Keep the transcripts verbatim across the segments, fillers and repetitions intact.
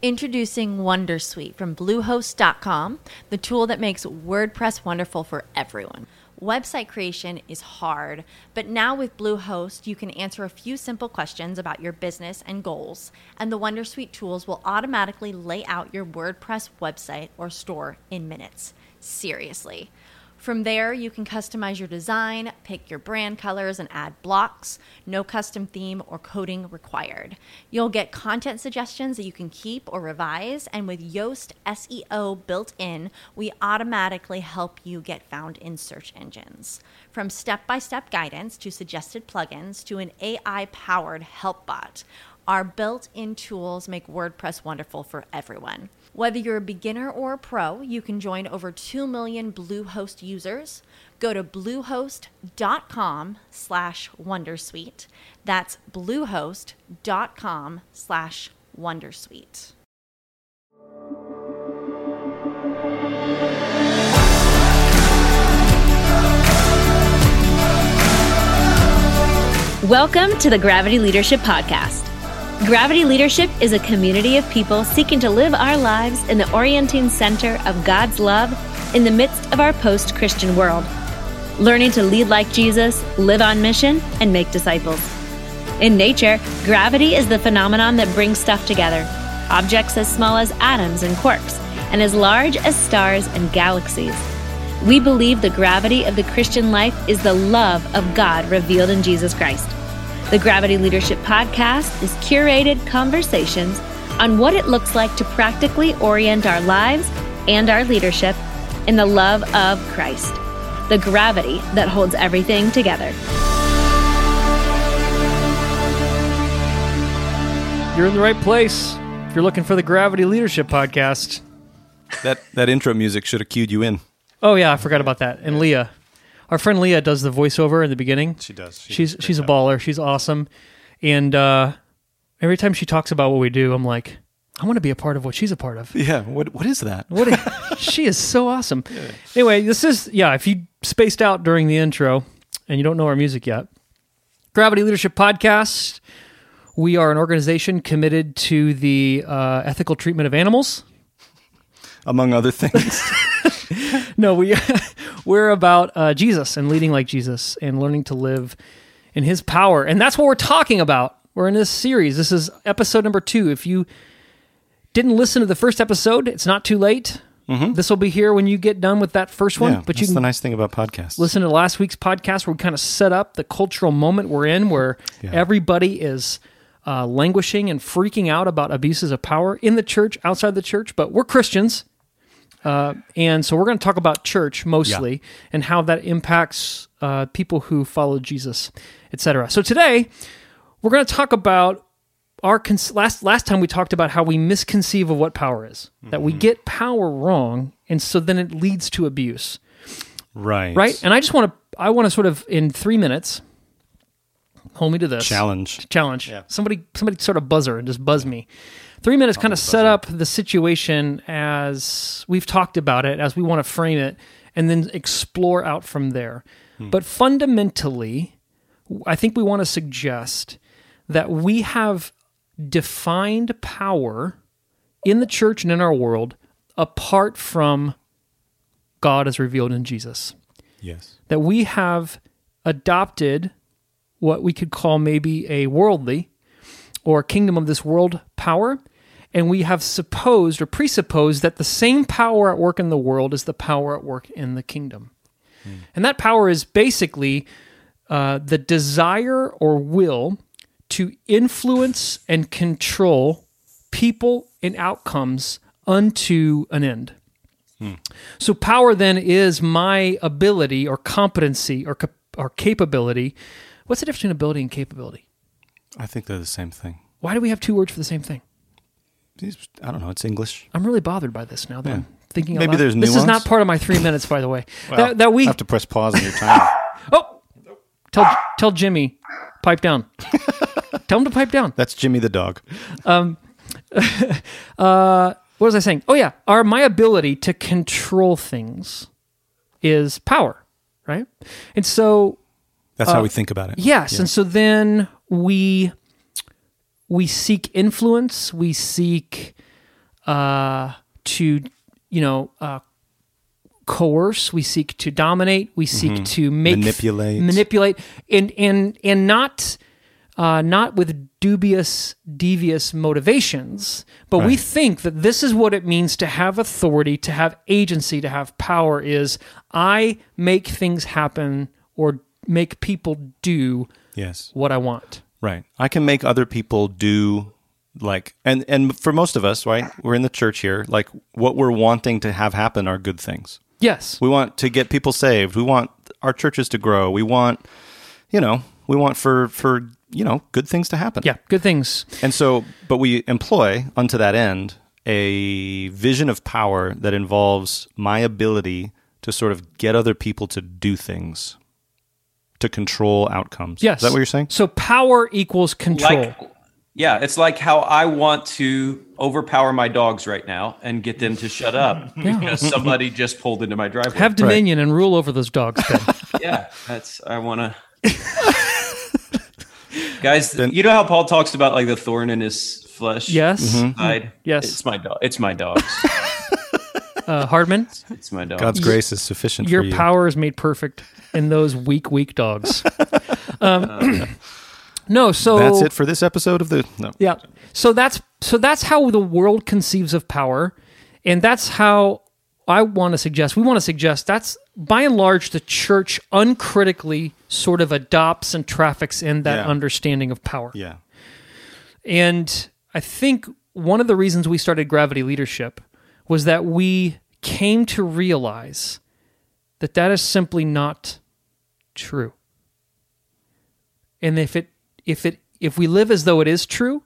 Introducing Wondersuite from Bluehost dot com, the tool that makes WordPress wonderful for everyone. Website creation is hard, but now with Bluehost, you can answer a few simple questions about your business and goals, and the Wondersuite tools will automatically lay out your WordPress website or store in minutes. Seriously. From there, you can customize your design, pick your brand colors, and add blocks. No custom theme or coding required. You'll get content suggestions that you can keep or revise, and with Yoast S E O built in, we automatically help you get found in search engines. From step-by-step guidance to suggested plugins to an A I-powered help bot, our built-in tools make WordPress wonderful for everyone. Whether you're a beginner or a pro, you can join over two million Bluehost users. Go to bluehost.com slash Wondersuite. That's bluehost.com slash Wondersuite. Welcome to the Gravity Leadership Podcast. Gravity Leadership is a community of people seeking to live our lives in the orienting center of God's love in the midst of our post-Christian world, learning to lead like Jesus, live on mission, and make disciples. In nature, gravity is the phenomenon that brings stuff together, objects as small as atoms and quarks, and as large as stars and galaxies. We believe the gravity of the Christian life is the love of God revealed in Jesus Christ. The Gravity Leadership Podcast is curated conversations on what it looks like to practically orient our lives and our leadership in the love of Christ, the gravity that holds everything together. You're in the right place if you're looking for the Gravity Leadership Podcast. That that intro music should have cued you in. Oh, yeah, I forgot about that. And Leah. Our friend Leah does the voiceover in the beginning. She does. She she's does she's a baller. She's awesome. And uh, every time she talks about what we do, I'm like, I want to be a part of what she's a part of. Yeah, what what is that? What is, she is so awesome. Yeah. Anyway, this is, yeah, if you spaced out during the intro and you don't know our music yet, Gravity Leadership Podcast, we are an organization committed to the uh, ethical treatment of animals. Among other things. No, we, we're about uh, Jesus and leading like Jesus and learning to live in his power. And that's what we're talking about. We're in this series. This is episode number two. If you didn't listen to the first episode, it's not too late. Mm-hmm. This will be here when you get done with that first one. Yeah, but that's you can the nice thing about podcasts. Listen to last week's podcast where we kind of set up the cultural moment we're in where yeah. everybody is uh, languishing and freaking out about abuses of power in the church, outside the church. But we're Christians. Uh, and so we're going to talk about church mostly yeah. and how that impacts uh, people who follow Jesus, et cetera. So today, we're going to talk about our cons- last last time we talked about how we misconceive of what power is, mm-hmm. that we get power wrong, and so then it leads to abuse. Right. Right? And I just want to I want to sort of in three minutes hold me to this challenge. Challenge. Yeah. Somebody somebody sort of buzzer and just buzz me. Three minutes kind of set up the situation as we've talked about it, as we want to frame it, and then explore out from there. Hmm. But fundamentally, I think we want to suggest that we have defined power in the church and in our world apart from God as revealed in Jesus. Yes. That we have adopted what we could call maybe a worldly or kingdom of this world power, and we have supposed or presupposed that the same power at work in the world is the power at work in the kingdom. Mm. And that power is basically uh, the desire or will to influence and control people and outcomes unto an end. Mm. So power then is my ability or competency or, cap- or capability. What's the difference between ability and capability? I think they're the same thing. Why do we have two words for the same thing? I don't know. It's English. I'm really bothered by this now that yeah. I'm thinking Maybe out loud. there's nuance. This is not part of my three minutes, by the way. Well, that, that we have to press pause on your time. Oh! Tell tell Jimmy, pipe down. Tell him to pipe down. That's Jimmy the dog. Um, uh, what was I saying? Oh, yeah. Our, my ability to control things is power, right? And so... That's uh, how we think about it. Yes, yeah. And so then we... We seek influence, we seek uh, to, you know, uh, coerce. We seek to dominate. We seek mm-hmm. to make manipulate, manipulate, and and and not uh, not with dubious, devious motivations. But right. we think that this is what it means to have authority, to have agency, to have power. Is I make things happen or make people do yes. what I want. Right. I can make other people do like, and, and for most of us, right, we're in the church here, like what we're wanting to have happen are good things. Yes. We want to get people saved. We want our churches to grow. We want, you know, we want for, for, you know, good things to happen. Yeah, good things. And so, but we employ unto that end a vision of power that involves my ability to sort of get other people to do things, to control outcomes. Yes. Is that what you're saying? So power equals control. Like, yeah, it's like how I want to overpower my dogs right now and get them to shut up yeah. because somebody just pulled into my driveway. Have dominion right. and rule over those dogs, Ben. Yeah, that's, I want to... Guys, then, you know how Paul talks about like the thorn in his flesh? Yes. Mm-hmm. Side? Yes. It's my dog. It's my dogs. uh, Hardman? It's, it's my dog. God's grace is sufficient Your for you. Your power is made perfect in those weak, weak dogs. um, uh, no, so... That's it for this episode of the... No. Yeah. So that's so that's how the world conceives of power, and that's how I want to suggest, we want to suggest that's, by and large, the church uncritically sort of adopts and traffics in that yeah. understanding of power. Yeah. And I think one of the reasons we started Gravity Leadership was that we came to realize that that is simply not true. And if it if it if we live as though it is true,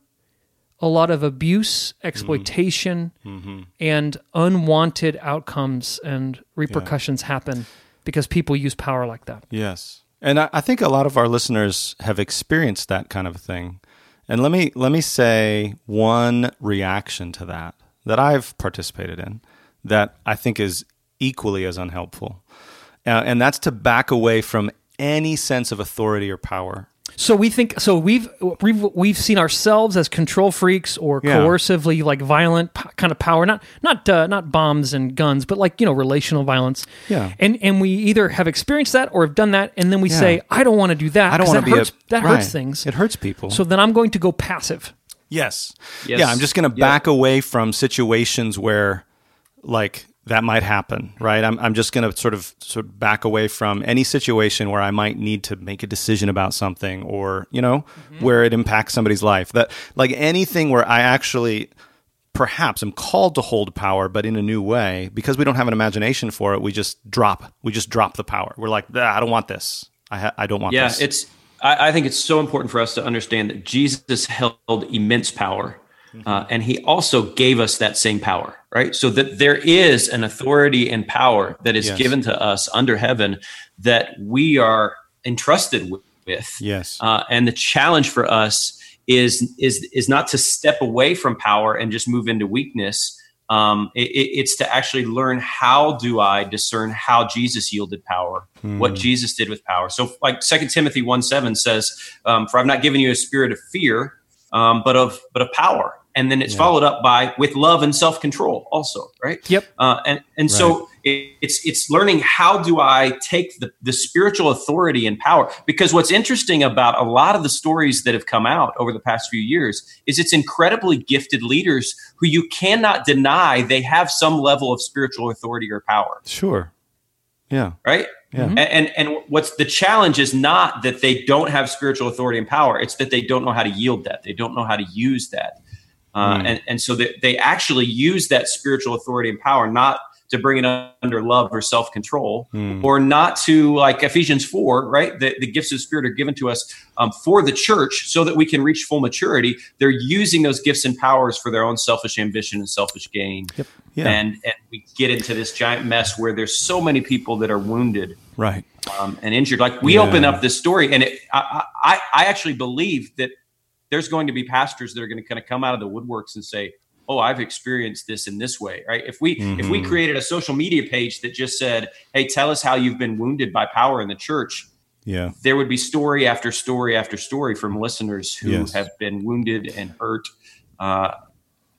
a lot of abuse, exploitation, mm-hmm. and unwanted outcomes and repercussions yeah. happen because people use power like that. Yes. And I, I think a lot of our listeners have experienced that kind of thing. And let me let me say one reaction to that that I've participated in that I think is equally as unhelpful. Uh, and that's to back away from any sense of authority or power. So we think so we've we've we've seen ourselves as control freaks or yeah. coercively like violent p- kind of power, not not uh, not bombs and guns, but like, you know, relational violence. Yeah. And and we either have experienced that or have done that, and then we yeah. say, I don't want to do that. I don't want to be hurts, a, that right. hurts things. It hurts people. So then I'm going to go passive. Yes. yes. Yeah, I'm just going to yeah. back away from situations where like that might happen, right? I'm I'm just going to sort of sort of back away from any situation where I might need to make a decision about something, or, you know, mm-hmm. where it impacts somebody's life. That like anything where I actually perhaps am called to hold power, but in a new way, because we don't have an imagination for it. We just drop. We just drop the power. We're like, ah, I don't want this. I ha- I don't want yeah, this. Yeah, it's. I, I think it's so important for us to understand that Jesus held immense power. Uh, and he also gave us that same power, right? So that there is an authority and power that is yes. given to us under heaven that we are entrusted with. Yes. Uh, and the challenge for us is is is not to step away from power and just move into weakness. Um, it, it's to actually learn, how do I discern how Jesus yielded power, mm. what Jesus did with power. So like Second Timothy one seven says, um, for I've not given you a spirit of fear, um, but of but of power. And then it's yeah. followed up by with love and self-control also, right? Yep. Uh, and and right. so it, it's it's learning, how do I take the, the spiritual authority and power? Because what's interesting about a lot of the stories that have come out over the past few years is it's incredibly gifted leaders who you cannot deny they have some level of spiritual authority or power. Sure. Yeah. Right? Yeah. And, and and what's the challenge is not that they don't have spiritual authority and power. It's that they don't know how to yield that. They don't know how to use that. Uh, mm. and, and so they, they actually use that spiritual authority and power not to bring it under love or self-control, mm. or not to, like Ephesians four, right? The, the gifts of the Spirit are given to us um, for the church so that we can reach full maturity. They're using those gifts and powers for their own selfish ambition and selfish gain. Yep. Yeah. And, and we get into this giant mess where there's so many people that are wounded, right, um, and injured. Like we yeah. open up this story, and it, I, I, I actually believe that there's going to be pastors that are going to kind of come out of the woodworks and say, oh, I've experienced this in this way, right? If we mm-hmm. if we created a social media page that just said, hey, tell us how you've been wounded by power in the church, yeah, there would be story after story after story from listeners who yes. have been wounded and hurt. Uh,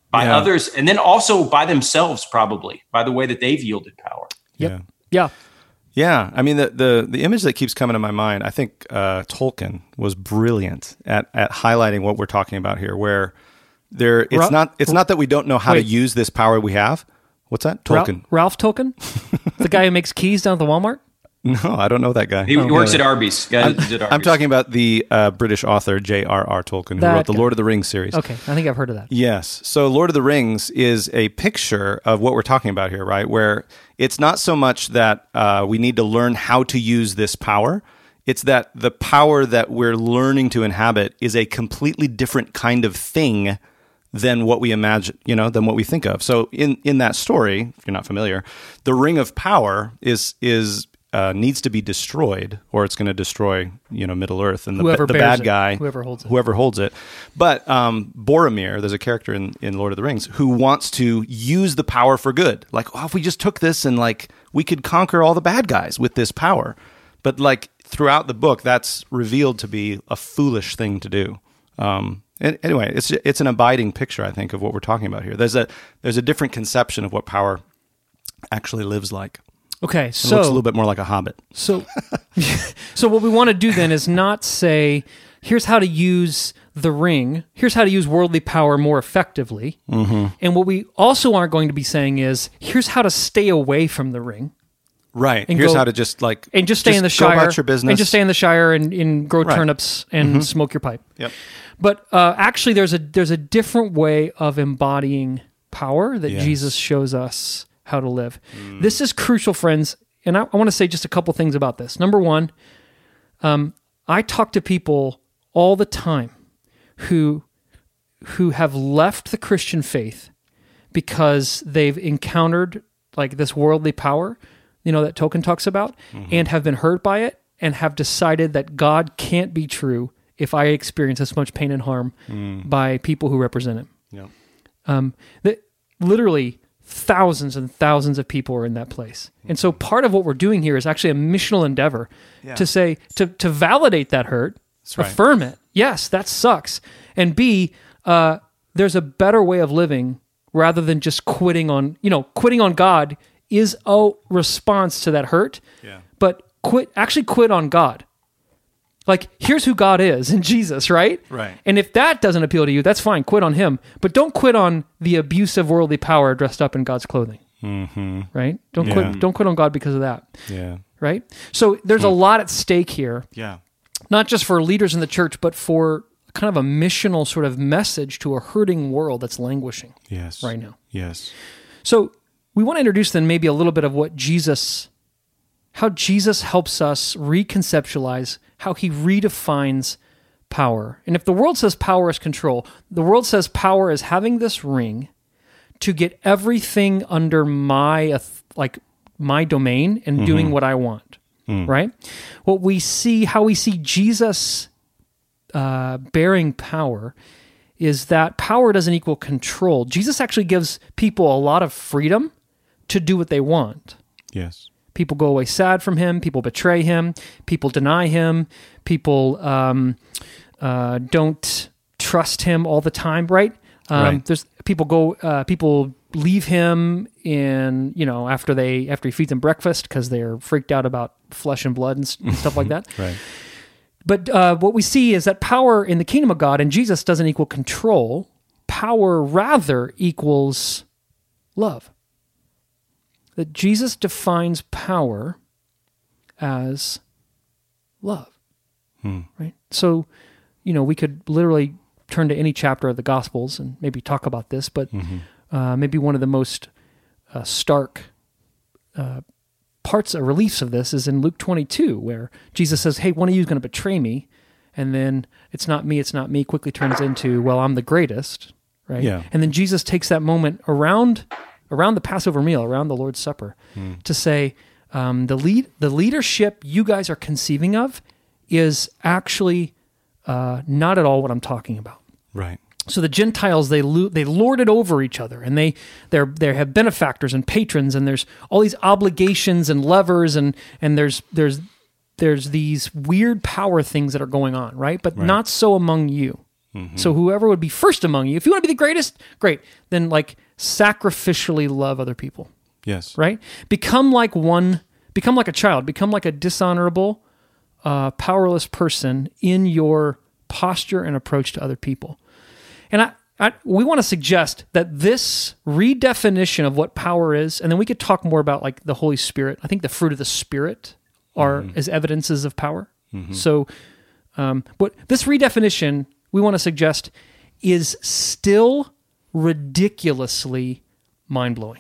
by Yeah. others, and then also by themselves, probably by the way that they've yielded power. Yep. Yeah. Yeah. Yeah, I mean the, the the image that keeps coming to my mind. I think uh, Tolkien was brilliant at at highlighting what we're talking about here. Where there, it's Ra- not it's not that we don't know how Wait. to use this power we have. What's that? Tolkien? Ra- Ralph Tolkien, the guy who makes keys down at the Walmart. No, I don't know that guy. He, he works at Arby's. Guy that did Arby's. I'm talking about the uh, British author J R R. Tolkien, who That wrote the guy. Lord of the Rings series. Okay, I think I've heard of that. Yes. So Lord of the Rings is a picture of what we're talking about here, right? Where it's not so much that uh, we need to learn how to use this power. It's that the power that we're learning to inhabit is a completely different kind of thing than what we imagine, you know, than what we think of. So in, in that story, if you're not familiar, the Ring of Power is is uh, needs to be destroyed, or it's going to destroy, you know, Middle Earth and the, Whoever the bears bad it, guy, whoever holds it. whoever holds it. But um, Boromir, there's a character in, in Lord of the Rings who wants to use the power for good. Like, oh, if we just took this and like we could conquer all the bad guys with this power. But like throughout the book, that's revealed to be a foolish thing to do. Um, and anyway, it's it's an abiding picture, I think, of what we're talking about here. There's a there's a different conception of what power actually lives like. Okay, It so looks a little bit more like a hobbit. So, so what we want to do then is not say, here's how to use the ring. Here's how to use worldly power more effectively. Mm-hmm. And what we also aren't going to be saying is, here's how to stay away from the ring Right. And Here's go- how to just like and just stay in the go Shire. about your business. And just stay in the Shire and, and grow Right. turnips and smoke your pipe. Yep. But uh, actually, there's a there's a different way of embodying power that Yes. Jesus shows us how to live. This is crucial, friends. And I, I want to say just a couple things about this. Number one, um, I talk to people all the time who who have left the Christian faith because they've encountered like this worldly power, you know, that Tolkien talks about, and have been hurt by it, and have decided that God can't be true if I experience this much pain and harm by people who represent Him. Yep. Um, that literally thousands and thousands of people are in that place. And so part of what we're doing here is actually a missional endeavor Yeah. to say, to, to validate that hurt, right. affirm it. Yes, that sucks. And B, uh, there's a better way of living rather than just quitting on, you know, quitting on God is a response to that hurt. Yeah. But quit, actually quit on God. Like, here's who God is in Jesus, right? Right. And if that doesn't appeal to you, that's fine. Quit on Him. But don't quit on the abusive worldly power dressed up in God's clothing. Mm-hmm. Right? Don't Yeah. quit. Don't quit on God because of that. Yeah. Right? So there's a lot at stake here, Yeah. not just for leaders in the church, but for kind of a missional sort of message to a hurting world that's languishing Yes. right now. Yes. So we want to introduce then maybe a little bit of what Jesus, how Jesus helps us reconceptualize how He redefines power. And if the world says power is control, the world says power is having this ring to get everything under my auth- like my domain and doing what I want. Right? What we see, how we see Jesus uh, bearing power is that power doesn't equal control. Jesus actually gives people a lot of freedom to do what they want. Yes. People go away sad from Him. People betray Him. People deny Him. People um, uh, don't trust Him all the time. Right? Um, Right. There's people go. Uh, people leave Him in you know after they after He feeds them breakfast because they're freaked out about flesh and blood and, s- and stuff like that. Right. But uh, what we see is that power in the kingdom of God and Jesus doesn't equal control. Power rather equals love. That Jesus defines power as love. Right? So, you know, we could literally turn to any chapter of the Gospels and maybe talk about this, but uh, maybe one of the most uh, stark uh, parts or reliefs of this is in Luke twenty-two, where Jesus says, hey, one of you is going to betray me. And then it's not me, it's not me, quickly turns into, well, I'm the greatest, right? Yeah. And then Jesus takes that moment around around the Passover meal, around the Lord's Supper, to say, um, the lead, the leadership you guys are conceiving of is actually uh, not at all what I'm talking about. Right. So the Gentiles, they lo- they lord it over each other, and they they they have benefactors and patrons, and there's all these obligations and levers, and and there's there's there's these weird power things that are going on, right? But not so among you, Mm-hmm. So whoever would be first among you, if you want to be the greatest, great. Then like sacrificially love other people. Yes. Right? Become like one, become like a child, become like a dishonorable, uh, powerless person in your posture and approach to other people. And I, I we want to suggest that this redefinition of what power is, and then we could talk more about like the Holy Spirit. I think the fruit of the Spirit are mm-hmm. as evidences of power. Mm-hmm. So, um, but this redefinition we want to suggest is still ridiculously mind-blowing.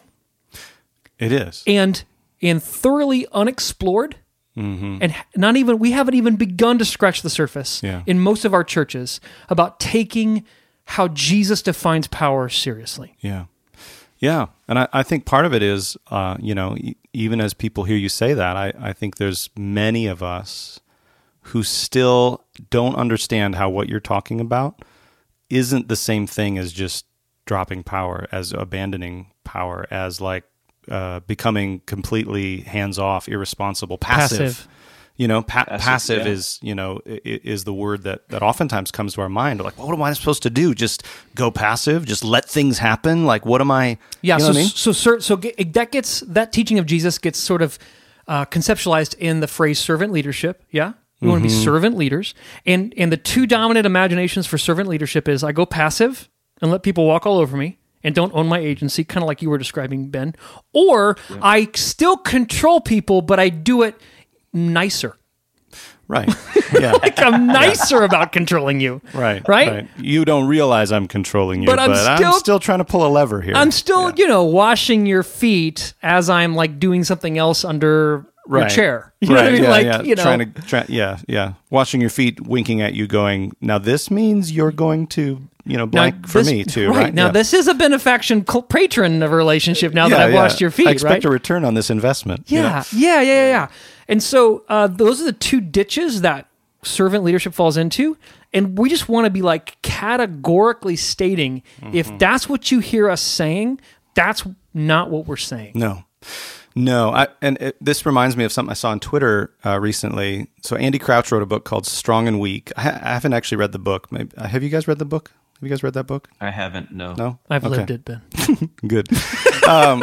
It is. And and thoroughly unexplored. Mm-hmm. And not even we haven't even begun to scratch the surface yeah. in most of our churches about taking how Jesus defines power seriously. Yeah. Yeah. And I, I think part of it is, uh, you know, e- even as people hear you say that, I, I think there's many of us who still don't understand how what you're talking about isn't the same thing as just dropping power, as abandoning power, as like uh, becoming completely hands-off, irresponsible, passive. passive. You know, pa- passive, passive yeah. is, you know, is the word that, that oftentimes comes to our mind. Like, what am I supposed to do? Just go passive? Just let things happen? Like, what am I? Yeah. You know so, what I mean? so, so, so that gets that teaching of Jesus gets sort of uh, conceptualized in the phrase servant leadership. Yeah. We mm-hmm. want to be servant leaders, and and the two dominant imaginations for servant leadership is I go passive and let people walk all over me and don't own my agency, kind of like you were describing, Ben, or yeah. I still control people, but I do it nicer. Right. Yeah. Like I'm nicer about controlling you. Right. Right. Right. You don't realize I'm controlling you, but, but, I'm, I'm, still, I'm still trying to pull a lever here. I'm still, yeah. you know, washing your feet as I'm like doing something else under right. your chair. You know right. what I mean? Yeah, like, yeah. you know, trying to, try, yeah, yeah. Washing your feet, winking at you, going, now this means you're going to, you know, blank now, for this, me too. Right. Right. Now, yeah. this is a benefaction patron of a relationship now yeah, that I've yeah. washed your feet, I expect right? a return on this investment. Yeah. You know? Yeah. Yeah. Yeah. Yeah. And so uh, those are the two ditches that servant leadership falls into. And we just want to be like categorically stating, mm-hmm. if that's what you hear us saying, that's not what we're saying. No. No, I, and it, this reminds me of something I saw on Twitter uh, recently. So Andy Crouch wrote a book called Strong and Weak. I, ha- I haven't actually read the book. Maybe, uh, have you guys read the book? Have you guys read that book? I haven't, no. No? I've okay. lived it, Ben. Good. Um,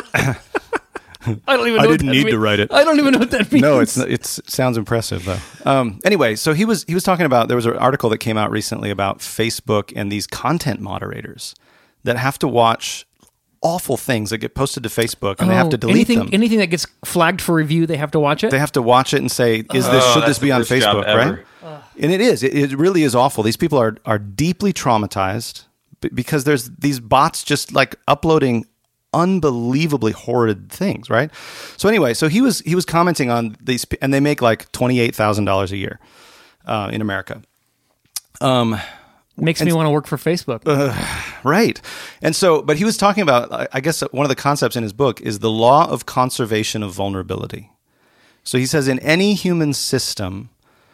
I don't even know I what didn't that need means. to write it. I don't even know what that means. No, it's it's it sounds impressive though. Um, anyway, so he was he was talking about, there was an article that came out recently about Facebook and these content moderators that have to watch awful things that get posted to Facebook and oh, they have to delete anything, them. Anything that gets flagged for review, they have to watch it? They have to watch it and say, "Is this oh, should this be on Facebook?" Right? Uh. And it is. It, it really is awful. These people are are deeply traumatized b- because there's these bots just like uploading unbelievably horrid things, right? So anyway, so he was he was commenting on these, and they make like twenty eight thousand dollars a year uh, in America. Um. Makes and, me want to work for Facebook. Uh, right. And so, but he was talking about, I guess one of the concepts in his book is the law of conservation of vulnerability. So he says in any human system,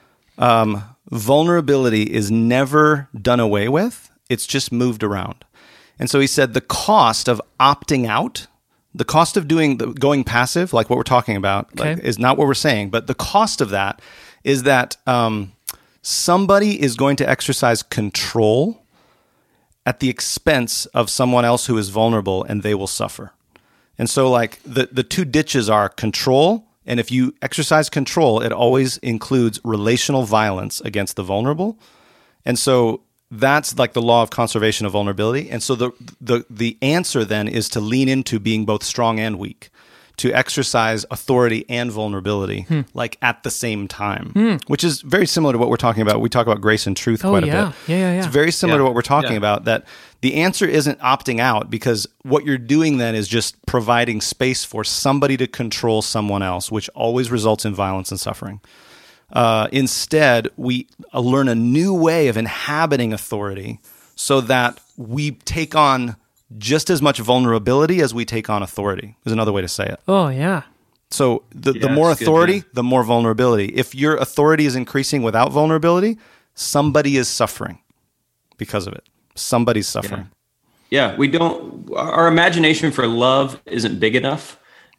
um, vulnerability is never done away with. It's just moved around. And so he said the cost of opting out, the cost of doing the, going passive, like what we're talking about, okay. like, is not what we're saying. But the cost of that is that um, somebody is going to exercise control at the expense of someone else who is vulnerable, and they will suffer. And so like the, the two ditches are control, and if you exercise control, it always includes relational violence against the vulnerable. And so that's like the law of conservation of vulnerability. And so the the the answer then is to lean into being both strong and weak, to exercise authority and vulnerability, hmm. like at the same time, hmm. which is very similar to what we're talking about. We talk about grace and truth oh, quite yeah. a bit. Yeah, yeah, yeah. It's very similar yeah. to what we're talking yeah. about, that the answer isn't opting out, because what you're doing then is just providing space for somebody to control someone else, which always results in violence and suffering. Uh, instead, we uh, learn a new way of inhabiting authority so that we take on just as much vulnerability as we take on authority, is another way to say it. Oh, yeah. So the, Yeah, the more it's good, authority, yeah. the more vulnerability. If your authority is increasing without vulnerability, somebody is suffering because of it. Somebody's suffering. Yeah, we don't, our imagination for love isn't big enough.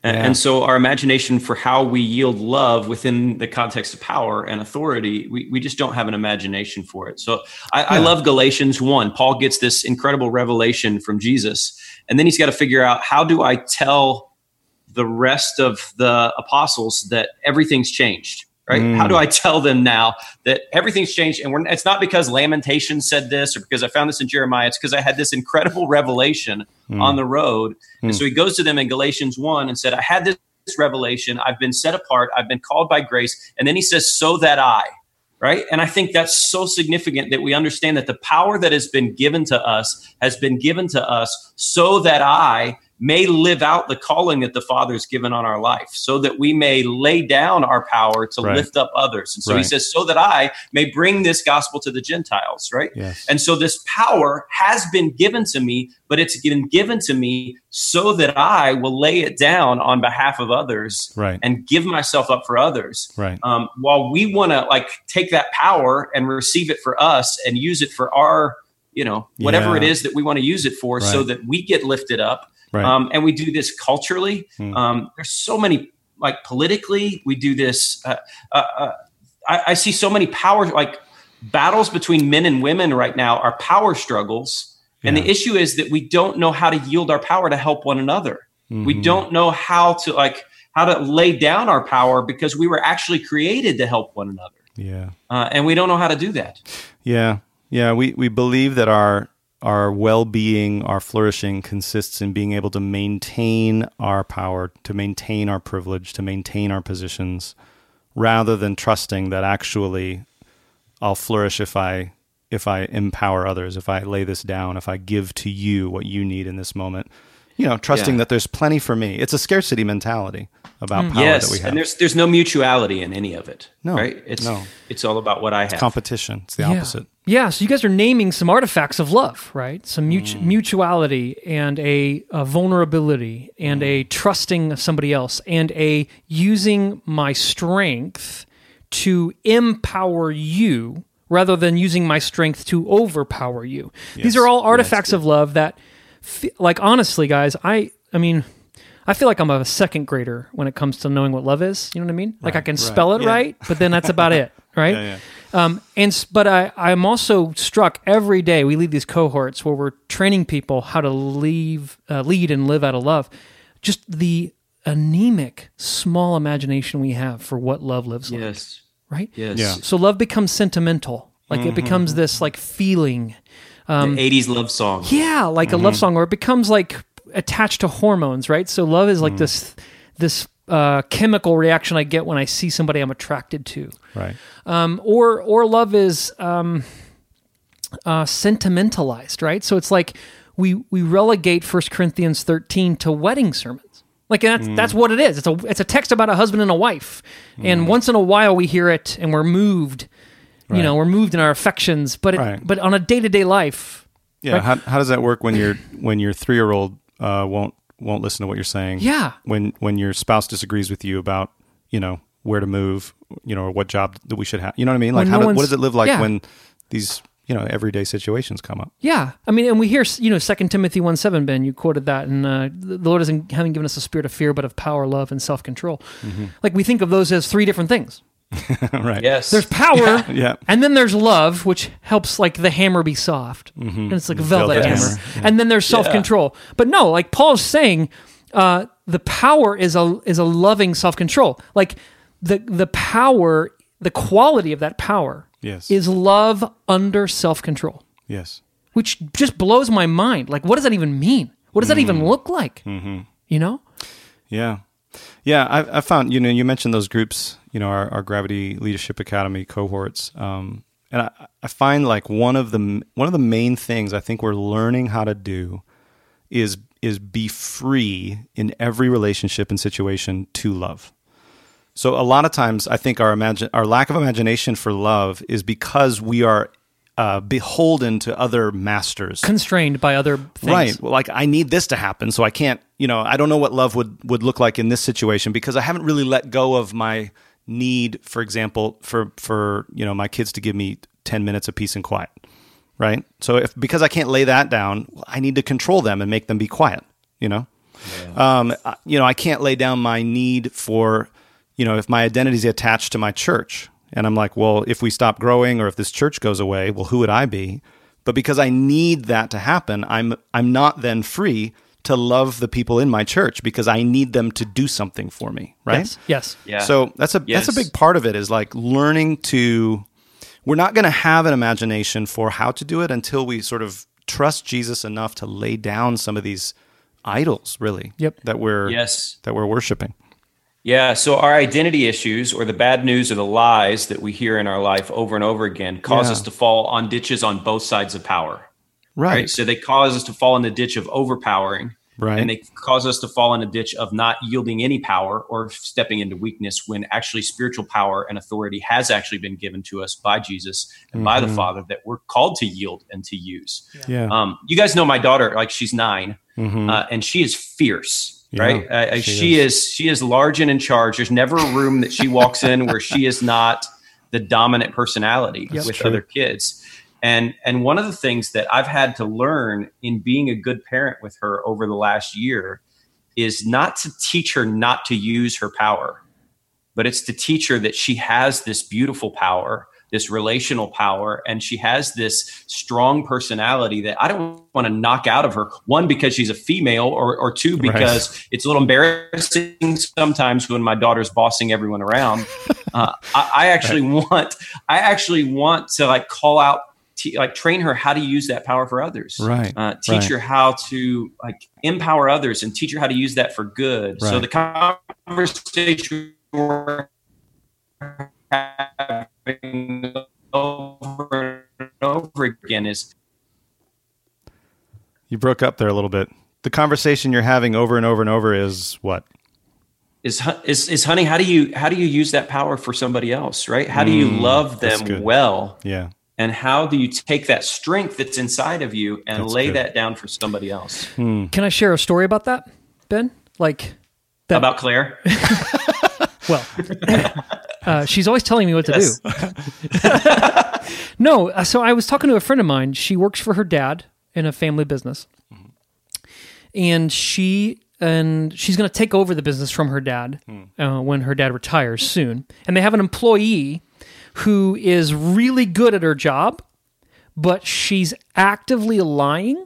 And, Yeah. and so our imagination for how we yield love within the context of power and authority, we, we just don't have an imagination for it. So I, I love Galatians one. Paul gets this incredible revelation from Jesus, and then he's got to figure out, how do I tell the rest of the apostles that everything's changed? Right? Mm. How do I tell them now that everything's changed? And we're, it's not because Lamentations said this or because I found this in Jeremiah. It's because I had this incredible revelation mm. on the road. Mm. And so he goes to them in Galatians one and said, I had this revelation. I've been set apart. I've been called by grace. And then he says, so that I, right? And I think that's so significant that we understand that the power that has been given to us has been given to us so that I may live out the calling that the Father has given on our life, so that we may lay down our power to right. lift up others. And so right. he says, so that I may bring this gospel to the Gentiles, right? Yes. And so this power has been given to me, but it's been given to me so that I will lay it down on behalf of others right. and give myself up for others. Right. Um, while we want to like take that power and receive it for us and use it for our, you know, whatever yeah. it is that we want to use it for, right. so that we get lifted up. Right. Um, and we do this culturally. Hmm. Um, there's so many, like politically, we do this. Uh, uh, uh, I, I see so many power, like battles between men and women right now are power struggles. Yeah. And the issue is that we don't know how to yield our power to help one another. Mm-hmm. We don't know how to like, how to lay down our power because we were actually created to help one another. Yeah. Uh, and we don't know how to do that. Yeah. Yeah. We, we believe that our, Our well-being, our flourishing consists in being able to maintain our power, to maintain our privilege, to maintain our positions, rather than trusting that actually I'll flourish if I if I empower others, if I lay this down, if I give to you what you need in this moment. You know, trusting Yeah. that there's plenty for me. It's a scarcity mentality about Mm. power yes, that we have. and there's there's no mutuality in any of it. No, right? It's no. it's all about what I have. It's competition. It's the yeah. opposite. Yeah, so you guys are naming some artifacts of love, right? Some mutu- Mm. mutuality and a, a vulnerability and a trusting of somebody else and a using my strength to empower you rather than using my strength to overpower you. Yes. These are all Yeah, artifacts of love that, fe- like, honestly, guys, I, I mean, I feel like I'm a second grader when it comes to knowing what love is. You know what I mean? Like I can right. spell it Yeah. right, but then that's about it, right? Yeah, yeah. Um, and s- but I, I'm also struck every day. We lead these cohorts where we're training people how to leave, uh, lead and live out of love. Just the anemic, small imagination we have for what love lives like, Yes. right? Yes. Yeah. So love becomes sentimental, like it becomes this like feeling. The eighties love song. Yeah, like a love song, or it becomes like attached to hormones, right? So love is like this this uh, chemical reaction I get when I see somebody I'm attracted to, Right. um, or or love is um, uh, sentimentalized, right? So it's like we we relegate First Corinthians thirteen to wedding sermons, like that's that's what it is. It's a it's a text about a husband and a wife, and once in a while we hear it and we're moved. You Right. know, we're moved in our affections, but it, Right. but on a day to day life, Yeah. right? How, how does that work when your when your three year old uh, won't won't listen to what you're saying? Yeah. When when your spouse disagrees with you about you know where to move, you know, or what job that we should have. You know what I mean? Like, When how no do, one's- what does it live like yeah. when these you know everyday situations come up? Yeah, I mean, and we hear, you know, Second Timothy one seven, Ben, you quoted that, and uh, the Lord hasn't haven't given us a spirit of fear, but of power, love, and self control. Like we think of those as three different things. Right. Yes. There's power, Yeah. and then there's love, which helps like the hammer be soft, and it's like a velvet, Velvet hammer, hammer, and then there's self control. But no, like Paul's saying, uh, the power is a is a loving self control. Like the the power, the quality of that power, Yes. is love under self control. Yes. Which just blows my mind. Like, what does that even mean? What does that even look like? Mm-hmm. You know? Yeah. Yeah, I, I found, you know, you mentioned those groups, you know, our, our Gravity Leadership Academy cohorts. Um, and I, I find like one of the one of the main things I think we're learning how to do is is be free in every relationship and situation to love. So a lot of times I think our imagine our lack of imagination for love is because we are uh, beholden to other masters. Constrained by other things. Right. Well, like I need this to happen, so I can't, you know, I don't know what love would, would look like in this situation because I haven't really let go of my need, for example, for, for, you know, my kids to give me ten minutes of peace and quiet. Right. So if, because I can't lay that down, I need to control them and make them be quiet, you know? Yeah. Um, you know, I can't lay down my need for, you know, if my identity is attached to my church, and I'm like, well, if we stop growing or if this church goes away, well, who would I be? But because I need that to happen, I'm I'm not then free to love the people in my church because I need them to do something for me, right? Yes. Yes. Yeah. So that's a Yes. that's a big part of it is like learning to. We're not going to have an imagination for how to do it until we sort of trust Jesus enough to lay down some of these idols, really. Yep. That we're Yes. that we're worshiping. Yeah, so our identity issues or the bad news or the lies that we hear in our life over and over again cause Yeah. us to fall on ditches on both sides of power. Right. Right. So they cause us to fall in the ditch of overpowering. Right. And they cause us to fall in a ditch of not yielding any power or stepping into weakness when actually spiritual power and authority has actually been given to us by Jesus and Mm-hmm. by the Father that we're called to yield and to use. Yeah. Um, you guys know my daughter, like she's nine, Mhm. uh, and she is fierce. Yeah, Right. Uh, she she is. She is large and in charge. There's never a room that she walks in where she is not the dominant personality Yep. with True. other kids. And and one of the things that I've had to learn in being a good parent with her over the last year is not to teach her not to use her power, but it's to teach her that she has this beautiful power, this relational power, and she has this strong personality that I don't want to knock out of her. One, because she's a female, or or two, because Right. it's a little embarrassing sometimes when my daughter's bossing everyone around. uh, I, I actually want, I actually want to like call out, t- like train her how to use that power for others. Right. Uh, teach Right. her how to like empower others and teach her how to use that for good. So Right. the conversation we're having over and over again is You broke up there a little bit. The conversation you're having over and over and over is what? is hu- is is honey, how do you how do you use that power for somebody else, right? How do you Mm, love that's them good. well? Yeah. And how do you take that strength that's inside of you and That's lay good. that down for somebody else? Can I share a story about that, Ben? Like that? About Claire? Well, uh, she's always telling me what to Yes. do. No, uh, so I was talking to a friend of mine. She works for her dad in a family business, and she and she's going to take over the business from her dad uh, when her dad retires soon. And they have an employee who is really good at her job, but she's actively lying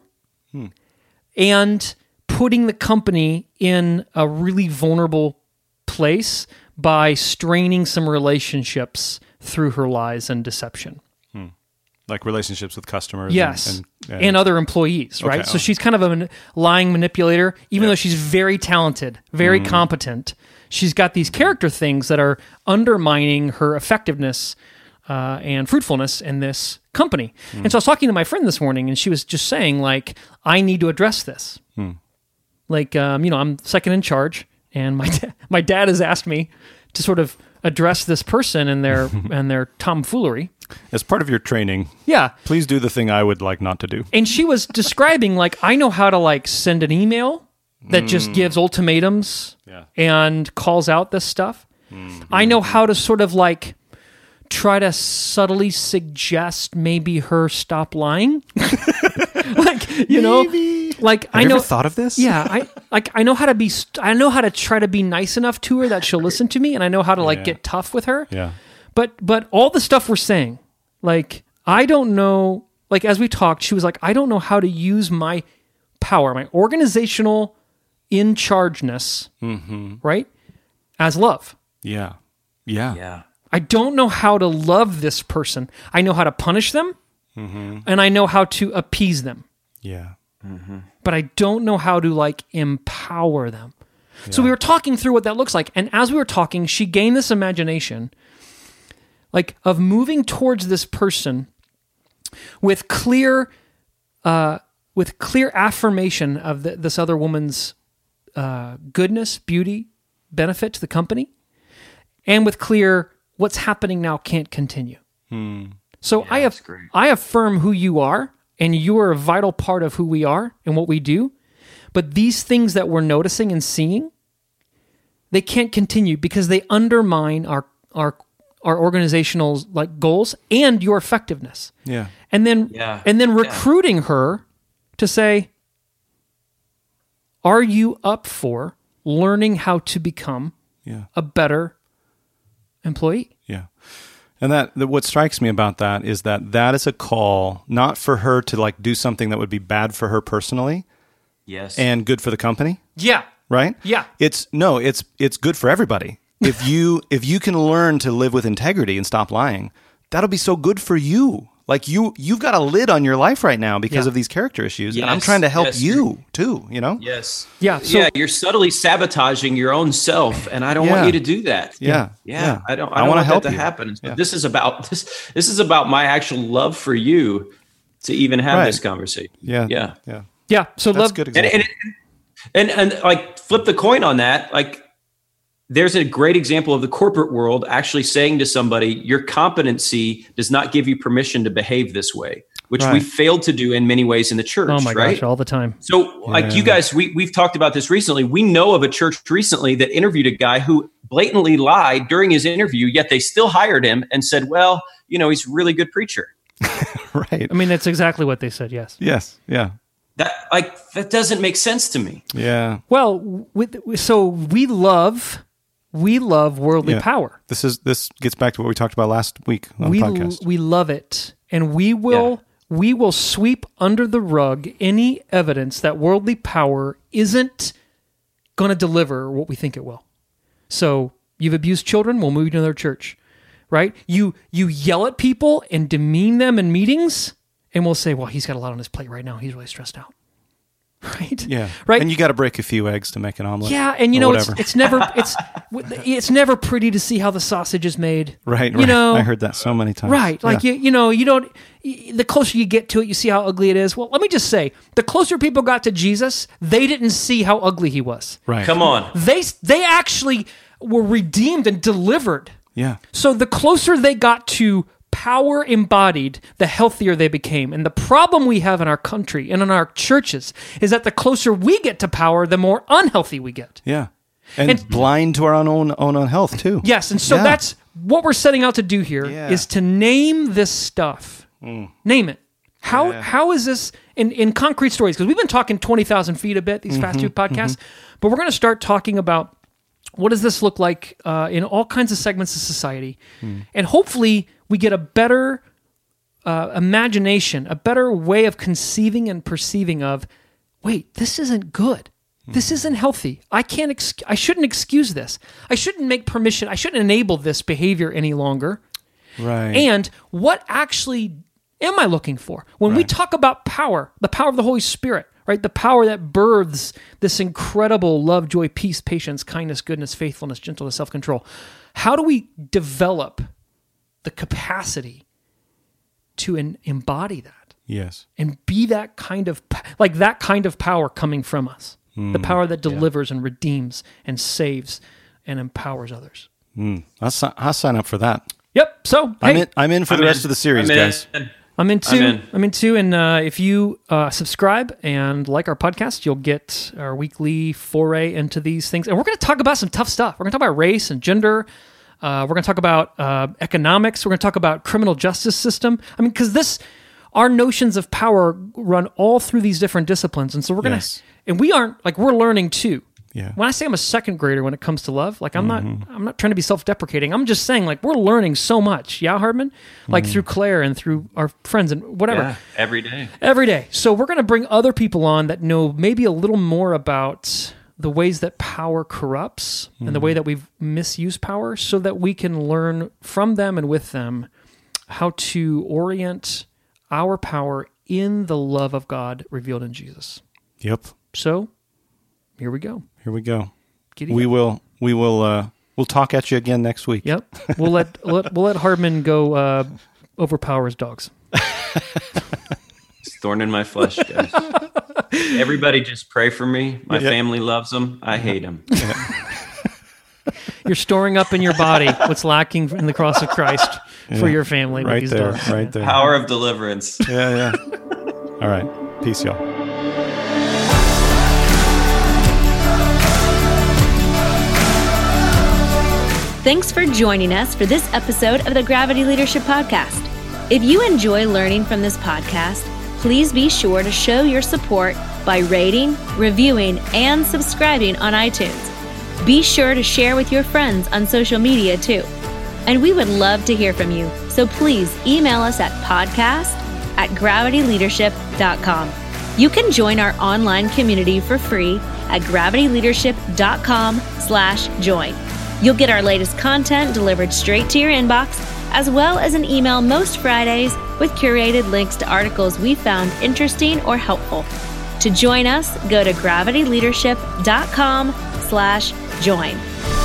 and putting the company in a really vulnerable place by straining some relationships through her lies and deception. Like relationships with customers. Yes. And, And, other employees, right? Okay. So she's kind of a man- lying manipulator, even Yeah. though she's very talented, very competent. She's got these character things that are undermining her effectiveness uh, and fruitfulness in this company. And so I was talking to my friend this morning, and she was just saying, like, I need to address this. Like, um, you know, I'm second in charge, and my da- my dad has asked me to sort of address this person and their and their tomfoolery. as part of your training, Yeah. please do the thing I would like not to do. And she was describing, like, I know how to, like, send an email that just gives ultimatums Yeah. and calls out this stuff. I know how to sort of, like, try to subtly suggest maybe her stop lying. Like, you know, like, Have I you know. ever thought of this? Yeah, I like I know how to be. st- I know how to try to be nice enough to her that she'll listen to me, and I know how to like Yeah. get tough with her. Yeah. But but all the stuff we're saying, like I don't know. Like as we talked, she was like, I don't know how to use my power, my organizational in chargeness, right, as love. Yeah. Yeah. Yeah. I don't know how to love this person. I know how to punish them, and I know how to appease them. Yeah. But I don't know how to like empower them. So we were talking through what that looks like. And as we were talking, she gained this imagination like of moving towards this person with clear, uh, with clear affirmation of the, this other woman's uh, goodness, beauty, benefit to the company, and with clear what's happening now can't continue. So I have, that's great. I affirm who you are, and you are a vital part of who we are and what we do. But these things that we're noticing and seeing, they can't continue because they undermine our our our organizational like goals and your effectiveness. Yeah. And then Yeah. and then Yeah. recruiting her to say, Are you up for learning how to become Yeah. a better employee? Yeah. And that, that what strikes me about that is that that is a call not for her to like do something that would be bad for her personally Yes. and good for the company, Yeah. right? Yeah. It's no, it's it's good for everybody. If you if you can learn to live with integrity and stop lying, that'll be so good for you. Like you you've got a lid on your life right now because Yeah. of these character issues. And I'm Yes. trying to help Yes. you too, you know? Yes. Yeah, so- yeah. You're subtly sabotaging your own self, and I don't Yeah. want you to do that. Yeah. Yeah. Yeah. I don't. I I don't wanna want help that to you. happen. But Yeah. this is about this. This is about my actual love for you to even have Right. this conversation. Yeah. Yeah. Yeah. Yeah. So That's love. a good And, example. and and and like flip the coin on that. Like there's a great example of the corporate world actually saying to somebody, your competency does not give you permission to behave this way, which we Right. failed to do in many ways in the church. Oh my right? gosh, all the time. So, like you guys, we we've talked about this recently. We know of a church recently that interviewed a guy who blatantly lied during his interview, yet they still hired him and said, "Well, you know, he's a really good preacher." Right. I mean, that's exactly what they said. Yes. Yes. Yeah. That like that doesn't make sense to me. Yeah. Well, with, so we love, we love worldly Yeah. power. This is this gets back to what we talked about last week on we the podcast. we love it, and we will we will sweep under the rug any evidence that worldly power isn't going to deliver what we think it will. So you've abused children, we'll move you to another church, right? You you yell at people and demean them in meetings, and we'll say, well, he's got a lot on his plate right now. He's really stressed out, right? Yeah. right. And you got to break a few eggs to make an omelet. Yeah, and you or know it's, whatever. it's never it's it's never pretty to see how the sausage is made. right. You right. know, I heard that so many times. right? Like Yeah. you you know you don't. y- The closer you get to it, you see how ugly it is. Well, let me just say, the closer people got to Jesus, they didn't see how ugly he was. Right. Come on. They they actually were redeemed and delivered. Yeah. So the closer they got to power embodied, the healthier they became. And the problem we have in our country and in our churches is that the closer we get to power, the more unhealthy we get. Yeah. And, And- blind to our own own, own unhealth too. Yes, and so Yeah. that's what we're setting out to do here is Yeah. to name this stuff. Name it. How Yeah. how is this in, in concrete stories? Because we've been talking twenty thousand feet a bit, these fast Mm-hmm, food podcasts, but we're going to start talking about what does this look like uh, in all kinds of segments of society. Hmm. And hopefully we get a better uh, imagination, a better way of conceiving and perceiving of, wait, this isn't good. This Hmm. isn't healthy. I can't. Ex- I shouldn't excuse this. I shouldn't make permission. I shouldn't enable this behavior any longer. Right. And what actually am I looking for? When we Right. talk about power, the power of the Holy Spirit, right? The power that births this incredible love, joy, peace, patience, kindness, goodness, faithfulness, gentleness, self-control. How do we develop the capacity to en- embody that yes. and be that kind of, p- like that kind of power coming from us? the power that delivers and redeems and saves and empowers others. I'll, si- I'll sign up for that. Yep. So, I'm hey, in. I'm in for the I'm rest in. of the series, I'm in. guys. I'm in two. I'm in. I'm in two. And uh, if you uh, subscribe and like our podcast, you'll get our weekly foray into these things. And we're going to talk about some tough stuff. We're going to talk about race and gender. Uh, we're going to talk about uh, economics. We're going to talk about criminal justice system. I mean, because this, our notions of power run all through these different disciplines. And so we're going to, Yes. and we aren't, like, we're learning too. Yeah. When I say I'm a second grader when it comes to love, like I'm not, I'm not trying to be self-deprecating. I'm just saying, like, we're learning so much. Yeah, Hardman? Like through Claire and through our friends and whatever. Yeah, every day. Every day. So we're going to bring other people on that know maybe a little more about the ways that power corrupts and the way that we've misused power so that we can learn from them and with them how to orient our power in the love of God revealed in Jesus. Yep. So here we go. Here we go. Giddy We up. will. We will. Uh, we'll talk at you again next week. Yep. We'll let, let we'll let Hardman go uh, overpower his dogs. It's thorn in my flesh, guys. Everybody just pray for me. My Yeah. family loves them. I hate them. You're storing up in your body what's lacking in the cross of Christ for your family with Right these there. dogs. Right there. Power of deliverance. Yeah. Yeah. All right. Peace, y'all. Thanks for joining us for this episode of the Gravity Leadership Podcast. If you enjoy learning from this podcast, please be sure to show your support by rating, reviewing, and subscribing on iTunes. Be sure to share with your friends on social media too. And we would love to hear from you, so please email us at podcast at gravity leadership dot com. You can join our online community for free at gravity leadership dot com slash join. You'll get our latest content delivered straight to your inbox, as well as an email most Fridays with curated links to articles we found interesting or helpful. To join us, go to gravity leadership dot com slash join.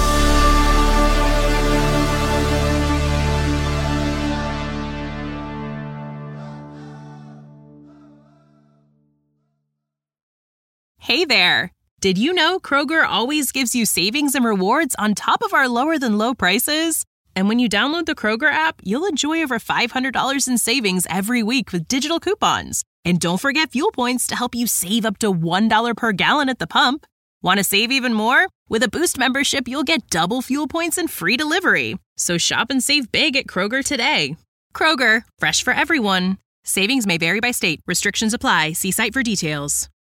Hey there! Did you know Kroger always gives you savings and rewards on top of our lower than low prices? And when you download the Kroger app, you'll enjoy over five hundred dollars in savings every week with digital coupons. And don't forget fuel points to help you save up to one dollar per gallon at the pump. Want to save even more? With a Boost membership, you'll get double fuel points and free delivery. So shop and save big at Kroger today. Kroger, fresh for everyone. Savings may vary by state. Restrictions apply. See site for details.